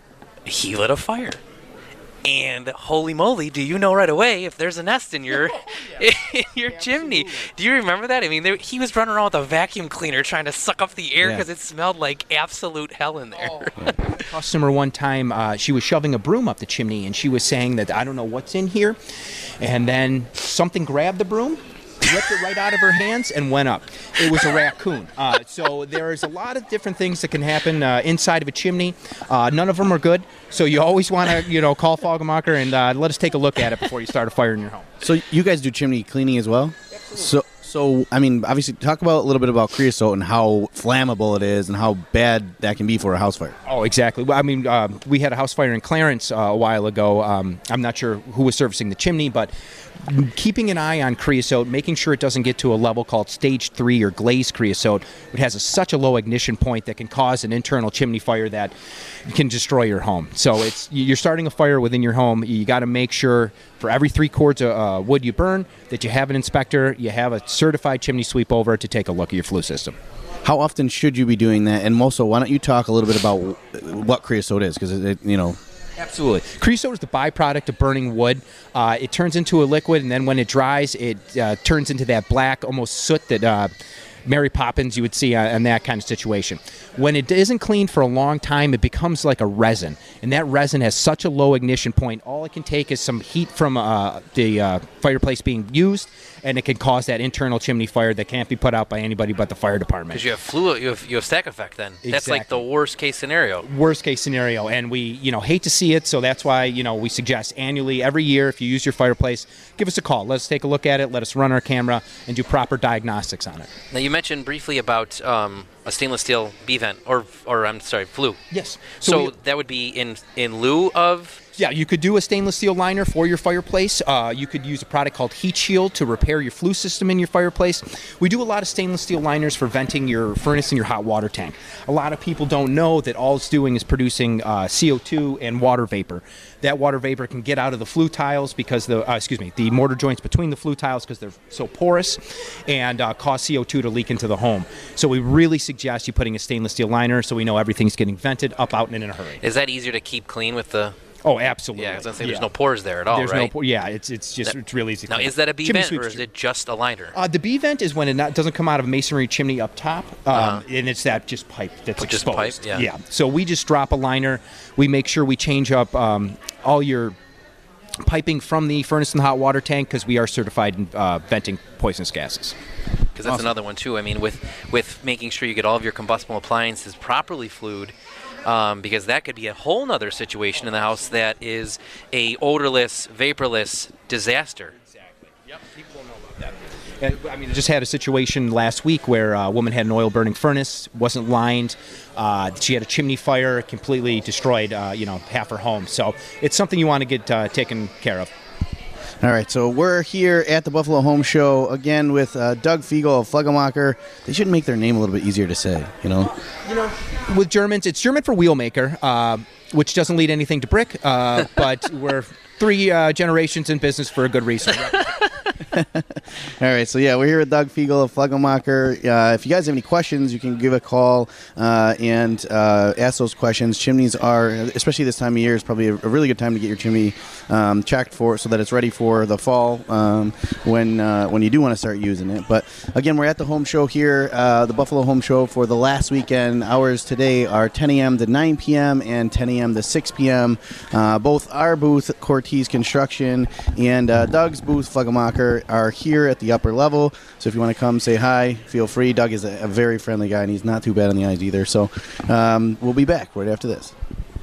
he lit a fire. And holy moly, do you know right away if there's a nest in your in your chimney? Do you remember that? I mean, there, he was running around with a vacuum cleaner trying to suck up the air Yeah. because it smelled like absolute hell in there. Customer one time, uh, she was shoving a broom up the chimney, and she was saying that I don't know what's in here, and then something grabbed the broom, ripped it right out of her hands, and went up. It was a raccoon. Uh, so there's a lot of different things that can happen uh, inside of a chimney. Uh, none of them are good. So you always want to, you know, call Fogemacher and uh, let us take a look at it before you start a fire in your home. So you guys do chimney cleaning as well? So, so I mean, obviously, talk about a little bit about creosote and how flammable it is and how bad that can be for a house fire. Oh, exactly. Well, I mean, uh, we had a house fire in Clarence uh, a while ago. Um, I'm not sure who was servicing the chimney, but keeping an eye on creosote, making sure it doesn't get to a level called stage three or glazed creosote, which has a, such a low ignition point that can cause an internal chimney fire that can destroy your home. So it's you're starting a fire within your home. You got to make sure for every three cords of uh, wood you burn that you have an inspector, you have a certified chimney sweep over to take a look at your flue system. How often should you be doing that? And also, why don't you talk a little bit about what creosote is? Because, it, it, you know... Absolutely. Creosote is the byproduct of burning wood. Uh, it turns into a liquid, and then when it dries, it uh, turns into that black, almost soot that uh, Mary Poppins you would see uh, in that kind of situation. When it isn't cleaned for a long time, it becomes like a resin, and that resin has such a low ignition point. All it can take is some heat from uh, the uh, fireplace being used, and it can cause that internal chimney fire that can't be put out by anybody but the fire department. Because you have fluid, you have, you have stack effect then. Exactly. That's like the worst case scenario. Worst case scenario, and we, you know, hate to see it, so that's why, you know, we suggest annually, every year, if you use your fireplace, give us a call. Let's take a look at it, let us run our camera, and do proper diagnostics on it. Now, you mentioned briefly about um, a stainless steel B-vent, or, or I'm sorry, flue. Yes. So, So we- that would be in in lieu of... Yeah, you could do a stainless steel liner for your fireplace. Uh, you could use a product called Heat Shield to repair your flue system in your fireplace. We do a lot of stainless steel liners for venting your furnace and your hot water tank. A lot of people don't know that all it's doing is producing uh, C O two and water vapor. That water vapor can get out of the flue tiles because the uh, excuse me the mortar joints between the flue tiles because they're so porous, and uh, cause C O two to leak into the home. So we really suggest you putting a stainless steel liner so we know everything's getting vented up, out, and in a hurry. Is that easier to keep clean with the... Oh, absolutely. Yeah, I was going to say Yeah. there's no pores there at all, There's right? no por- yeah, it's it's just That- it's really easy. to Now, clean. is that a Chimney B-vent, sweep or is strip. it just a liner? Uh, the B-vent is when it not, doesn't come out of a masonry chimney up top, um, Uh-huh. and it's that just pipe that's Just exposed. pipe, yeah. So we just drop a liner. We make sure we change up um, all your piping from the furnace and the hot water tank because we are certified in uh, venting poisonous gases. Because that's another one, too. I mean, with, with making sure you get all of your combustible appliances properly flued, um, because that could be a whole nother situation in the house that is a odorless, vaporless disaster. Exactly. Yep. People don't know about that. And, I mean, I just had a situation last week where a woman had an oil-burning furnace, wasn't lined. Uh, she had a chimney fire, completely destroyed, uh, you know, half her home. So it's something you want to get uh, taken care of. All right, so we're here at the Buffalo Home Show again with uh, Doug Fiegel of Flegemacher. They should make their name a little bit easier to say, you know? You know, with Germans, it's German for wheelmaker, uh, which doesn't lead anything to brick, uh, but we're three uh, generations in business for a good reason. All right, so yeah, we're here with Doug Fiegel of Flegemacher. Uh, if you guys have any questions, you can give a call uh, and uh, ask those questions. Chimneys are, especially this time of year, is probably a, a really good time to get your chimney um, checked for so that it's ready for the fall um, when uh, when you do want to start using it. But again, we're at the home show here, uh, the Buffalo Home Show for the last weekend. Hours today are ten a.m. to nine p.m. and ten a.m. to six p.m. Uh, both our booth, Cortez Construction, and uh, Doug's booth, Flegemacher, are here at the upper level. So if you want to come say hi, feel free. Doug is a, a very friendly guy, and he's not too bad on the eyes either. So um, we'll be back right after this.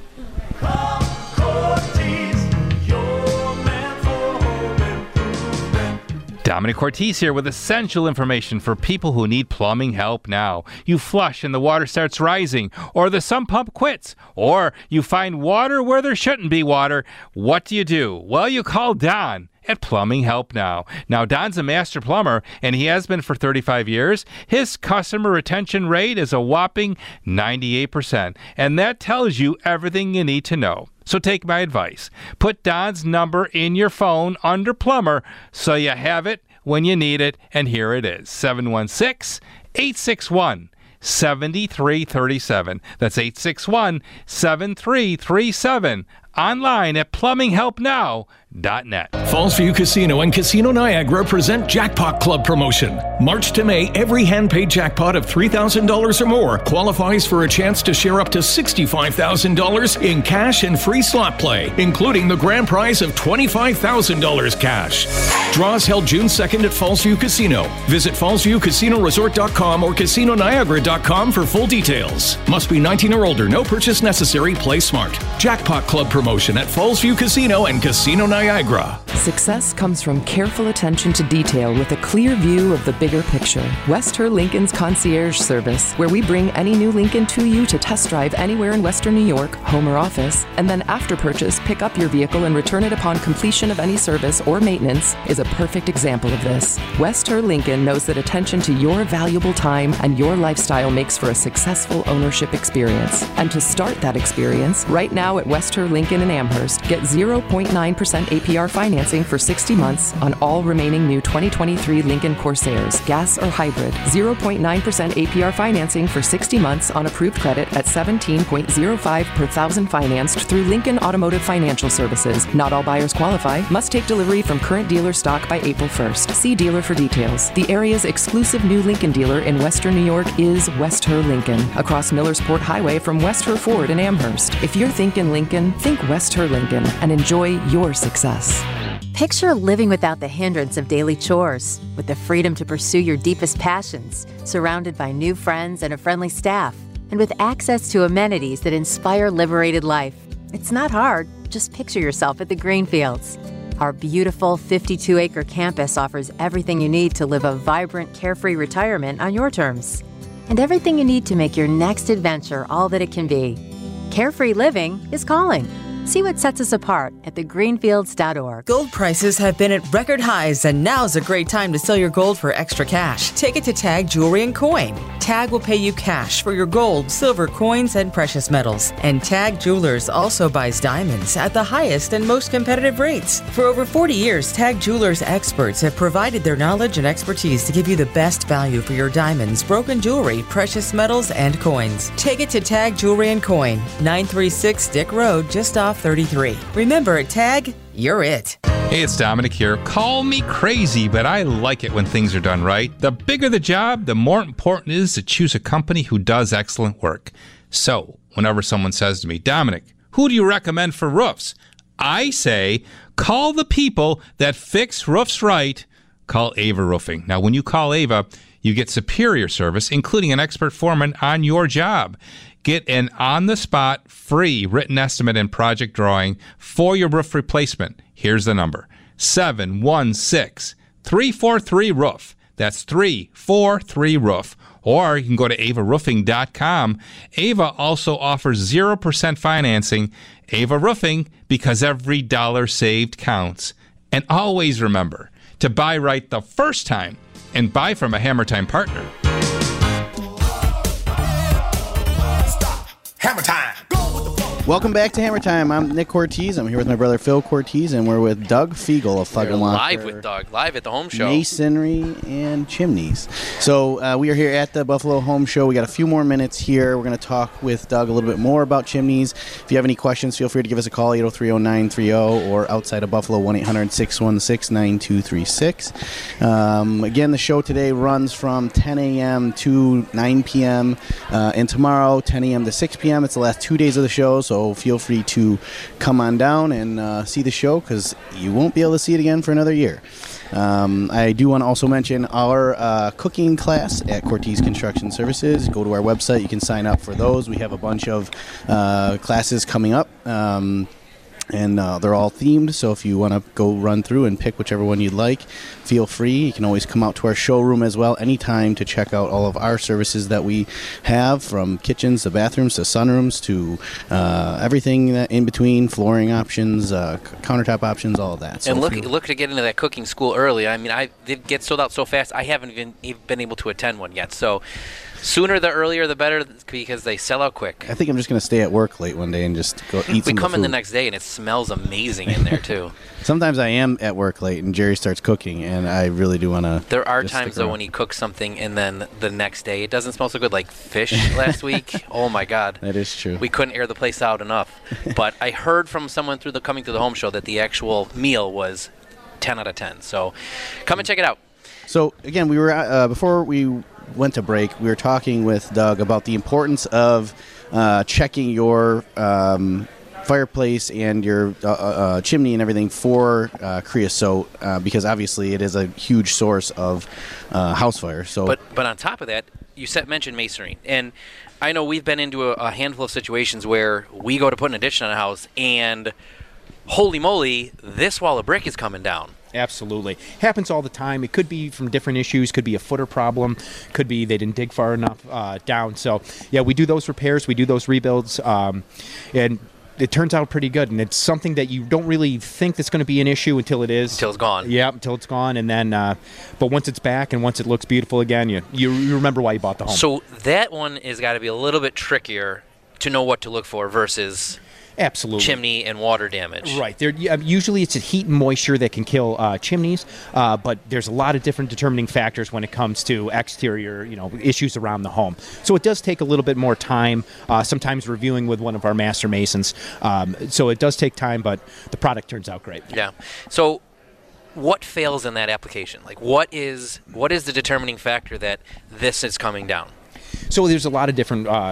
Dominic Cortez here with essential information for people who need plumbing help now. You flush and the water starts rising, or the sump pump quits, or you find water where there shouldn't be water. What do you do? Well, you call Don at Plumbing Help Now. Now, Don's a master plumber, and he has been for thirty-five years. His customer retention rate is a whopping ninety-eight percent, and that tells you everything you need to know. So take my advice. Put Don's number in your phone under plumber so you have it when you need it, and here it is, seven one six, eight six one, seven three three seven. That's eight six one, seven three three seven. Online at plumbing help now dot net. Fallsview Casino and Casino Niagara present Jackpot Club promotion. March to May, every hand-paid jackpot of three thousand dollars or more qualifies for a chance to share up to sixty-five thousand dollars in cash and free slot play, including the grand prize of twenty-five thousand dollars cash. Draws held June second at Fallsview Casino. Visit fallsview casino resort dot com or casino niagara dot com for full details. Must be nineteen or older. No purchase necessary. Play smart. Jackpot Club promotion at Fallsview Casino and Casino Niagara. Success comes from careful attention to detail with a clear view of the bigger picture. Westher Lincoln's Concierge Service, where we bring any new Lincoln to you to test drive anywhere in Western New York, home or office, and then after purchase, pick up your vehicle and return it upon completion of any service or maintenance, is a perfect example of this. Westher Lincoln knows that attention to your valuable time and your lifestyle makes for a successful ownership experience. And to start that experience, right now at Westher Lincoln in Amherst, get zero point nine percent A P R financing for sixty months on all remaining new twenty twenty-three Lincoln Corsairs, gas or hybrid. zero point nine percent A P R financing for sixty months on approved credit at seventeen point zero five per thousand financed through Lincoln Automotive Financial Services. Not all buyers qualify. Must take delivery from current dealer stock by April first. See dealer for details. The area's exclusive new Lincoln dealer in Western New York is Westher Lincoln, across Millersport Highway from Westher Ford in Amherst. If you're thinking Lincoln, think Westher Lincoln and enjoy your success. Picture living without the hindrance of daily chores, with the freedom to pursue your deepest passions, surrounded by new friends and a friendly staff, and with access to amenities that inspire liberated life. It's not hard. Just picture yourself at the Greenfields. Our beautiful fifty-two acre campus offers everything you need to live a vibrant, carefree retirement on your terms. And everything you need to make your next adventure all that it can be. Carefree living is calling. See what sets us apart at the greenfields dot org. Gold prices have been at record highs, and now's a great time to sell your gold for extra cash. Take it to Tag Jewelry and Coin. Tag will pay you cash for your gold, silver, coins, and precious metals. And Tag Jewelers also buys diamonds at the highest and most competitive rates. For over forty years, Tag Jewelers experts have provided their knowledge and expertise to give you the best value for your diamonds, broken jewelry, precious metals, and coins. Take it to Tag Jewelry and Coin, nine three six Dick Road, just off thirty-three. Remember, at Tag, you're it. Hey, it's Dominic here. Call me crazy, but I like it when things are done right. The bigger the job, the more important it is to choose a company who does excellent work. So, whenever someone says to me, Dominic, who do you recommend for roofs? I say, call the people that fix roofs right. Call Ava Roofing. Now, when you call Ava, you get superior service, including an expert foreman on your job. Get an on-the-spot, free written estimate and project drawing for your roof replacement. Here's the number, seven one six, three four three, roof. That's three four three, roof. Or you can go to ava roofing dot com. Ava also offers zero percent financing. Ava Roofing, because every dollar saved counts. And always remember to buy right the first time and buy from a Hammer Time partner. Hammer time. Welcome back to Hammer Time. I'm Nick Cortez. I'm here with my brother Phil Cortez, and we're with Doug Fiegel of Thug and Locker. Live with Doug, live at the home show. Masonry and chimneys. So uh, we are here at the Buffalo Home Show. We got a few more minutes here. We're going to talk with Doug a little bit more about chimneys. If you have any questions, feel free to give us a call, eight oh three oh nine three oh, or outside of Buffalo, one eight hundred six one six nine two three six. Um, again, the show today runs from ten a.m. to nine p.m., uh, and tomorrow, ten a.m. to six p.m. It's the last two days of the show, so So feel free to come on down and uh, see the show, because you won't be able to see it again for another year. Um, I do want to also mention our uh, cooking class at Cortez Construction Services. Go to our website. You can sign up for those. We have a bunch of uh, classes coming up. Um, And uh, they're all themed, so if you want to go run through and pick whichever one you'd like, feel free. You can always come out to our showroom as well anytime to check out all of our services that we have, from kitchens to bathrooms to sunrooms to uh, everything that in between, flooring options, uh, countertop options, all of that. So and look, look to get into that cooking school early. I mean, I it gets sold out so fast. I haven't even, even been able to attend one yet. So sooner the earlier the better, because they sell out quick. I think I'm just going to stay at work late one day and just go eat some We come food. in the next day and it smells amazing in there too. Sometimes I am at work late and Jerry starts cooking, and I really do want to. There are times though when he cooks something and then the next day it doesn't smell so good, like fish last week. Oh my God, that is true. We couldn't air the place out enough. But I heard from someone through the coming to the home show that the actual meal was ten out of ten. So come and check it out. So again, we were uh, before we went to break, we were talking with Doug about the importance of uh, checking your um, fireplace and your uh, uh, chimney and everything for uh, creosote, uh, because obviously it is a huge source of uh, house fire. So, but but on top of that, you said mentioned masonry, and I know we've been into a, a handful of situations where we go to put an addition on a house, and holy moly, this wall of brick is coming down. Absolutely. Happens all the time. It could be from different issues. Could be a footer problem. Could be they didn't dig far enough uh, down. So, yeah, we do those repairs. We do those rebuilds. Um, and it turns out pretty good. And it's something that you don't really think that's going to be an issue until it is. Until it's gone. Yeah, until it's gone. And then, uh, but once it's back and once it looks beautiful again, you, you, you remember why you bought the home. So that one has got to be a little bit trickier to know what to look for versus Absolutely. chimney and water damage. Right. There, usually it's a heat and moisture that can kill uh, chimneys, uh, but there's a lot of different determining factors when it comes to exterior, you know, issues around the home. So it does take a little bit more time, uh, sometimes reviewing with one of our master masons. Um, so it does take time, but the product turns out great. Yeah. So what fails in that application? Like what is what is the determining factor that this is coming down? So there's a lot of different uh,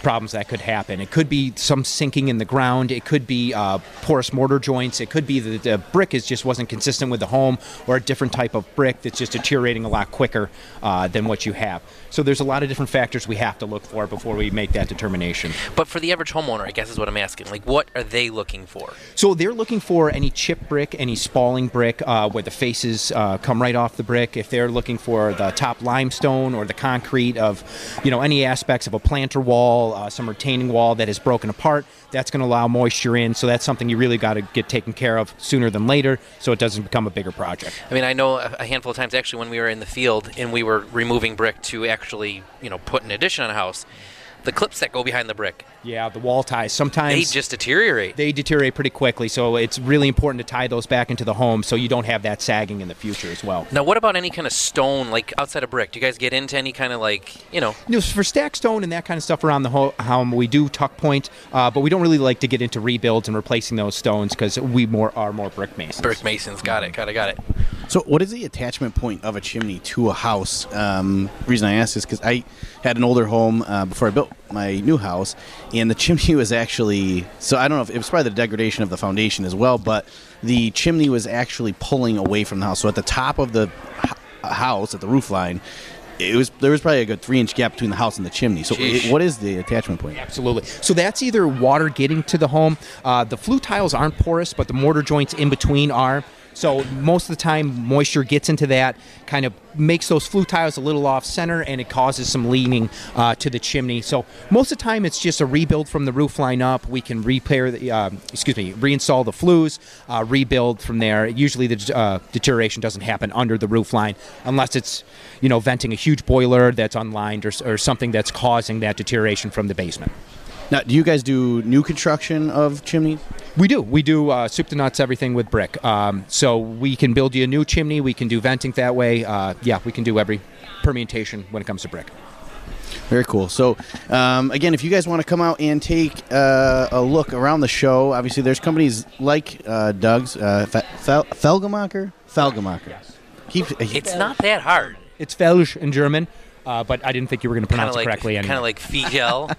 problems that could happen. It could be some sinking in the ground. It could be uh, porous mortar joints. It could be that the brick is just wasn't consistent with the home, or a different type of brick that's just deteriorating a lot quicker uh, than what you have. So there's a lot of different factors we have to look for before we make that determination. But for the average homeowner, I guess is what I'm asking. Like, what are they looking for? So they're looking for any chip brick, any spalling brick, uh, where the faces uh, come right off the brick. If they're looking for the top limestone or the concrete of, you know, any aspects of a planter wall, uh, some retaining wall that is broken apart, that's going to allow moisture in. So that's something you really got to get taken care of sooner than later, so it doesn't become a bigger project. I mean, I know a handful of times actually when we were in the field and we were removing brick to actually, you know, put an addition on a house, the clips that go behind the brick. Yeah, the wall ties. Sometimes they just deteriorate. They deteriorate pretty quickly, so it's really important to tie those back into the home so you don't have that sagging in the future as well. Now, what about any kind of stone, like outside of brick? Do you guys get into any kind of like, you know? You know, for stack stone and that kind of stuff around the ho- home, we do tuck point, uh, but we don't really like to get into rebuilds and replacing those stones because we more are more brick masons. Brick masons, got it, got it, got it. So what is the attachment point of a chimney to a house? Um, the reason I ask is because I had an older home uh, before I built my new house, and the chimney was actually, so I don't know if it was probably the degradation of the foundation as well, but the chimney was actually pulling away from the house. So at the top of the h- house, at the roof line, it was there was probably a good three inch gap between the house and the chimney. So it, what is the attachment point? Absolutely. So that's either water getting to the home. Uh, the flue tiles aren't porous, but the mortar joints in between are. So most of the time, moisture gets into that, kind of makes those flue tiles a little off center, and it causes some leaning uh, to the chimney. So most of the time, it's just a rebuild from the roof line up. We can repair the, uh, excuse me, reinstall the flues, uh, rebuild from there. Usually, the uh, deterioration doesn't happen under the roof line unless it's, you know, venting a huge boiler that's unlined or, or something that's causing that deterioration from the basement. Now, do you guys do new construction of chimneys? We do. We do uh, soup to nuts everything with brick. Um, so we can build you a new chimney. We can do venting that way. Uh, yeah, we can do every permutation when it comes to brick. Very cool. So, um, again, if you guys want to come out and take uh, a look around the show, obviously there's companies like uh, Doug's, uh, Fel- Felgemacher? Felgemacher. Yes. Keep, It's not that hard. It's Felge in German, uh, but I didn't think you were going to pronounce Kinda it like, correctly anyway. Kind of like Figel.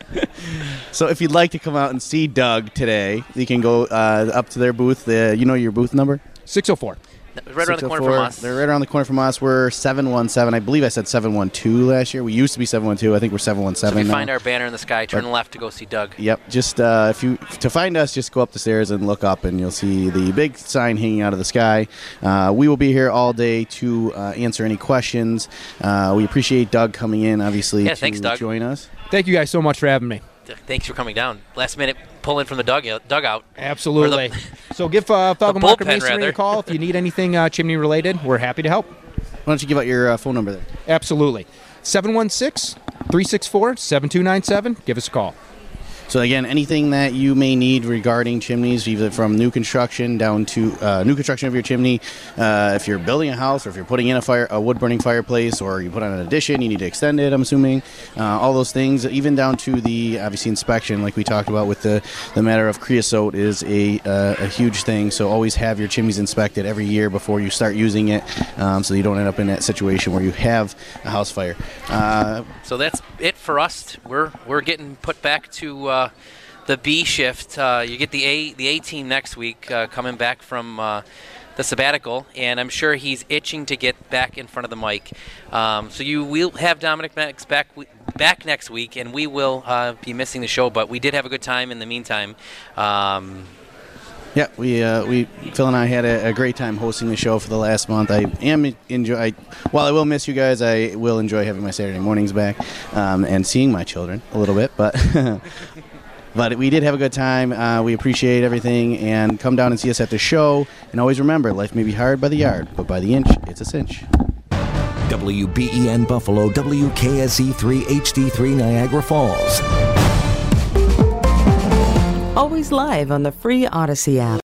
So if you'd like to come out and see Doug today, you can go uh, up to their booth. Uh, you know your booth number? six oh four. Right around the corner from us. They're right around the corner from us. We're seven one seven. I believe I said seven one two last year. We used to be seven one two. I think we're seven one seven So if you now. find our banner in the sky, turn But- left to go see Doug. Yep. Just uh, if you to find us, just go up the stairs and look up, and you'll see the big sign hanging out of the sky. Uh, we will be here all day to uh, answer any questions. Uh, we appreciate Doug coming in, obviously, Yeah, to thanks, Doug. join us. Thank you guys so much for having me. Thanks for coming down. Last minute pull in from the dugout. dugout. Absolutely. Or the- So give uh, Felgemacher bullpen, Masonry rather. a call if you need anything uh, chimney related. We're happy to help. Why don't you give out your uh, phone number there? Absolutely. seven one six, three six four, seven two nine seven. Give us a call. So again, anything that you may need regarding chimneys, either from new construction down to uh, new construction of your chimney, uh, if you're building a house or if you're putting in a fire, a wood burning fireplace, or you put on an addition, you need to extend it. I'm assuming uh, all those things, even down to the obviously inspection, like we talked about with the the matter of creosote, is a uh, a huge thing. So always have your chimneys inspected every year before you start using it, um, so you don't end up in that situation where you have a house fire. Uh, So that's it for us. We're we're getting put back to uh, the B shift. Uh, you get the A the A team next week uh, coming back from uh, the sabbatical, and I'm sure he's itching to get back in front of the mic. Um, so you will have Dominic Max back back next week, and we will uh, be missing the show. But we did have a good time in the meantime. Um, Yeah, we uh, we Phil and I had a, a great time hosting the show for the last month. I am enjoy. I, while I will miss you guys, I will enjoy having my Saturday mornings back um, and seeing my children a little bit. But but we did have a good time. Uh, we appreciate everything, and come down and see us at the show. And always remember, life may be hard by the yard, but by the inch, it's a cinch. W B E N Buffalo, W K S E three H D three Niagara Falls. Always live on the free Odyssey app.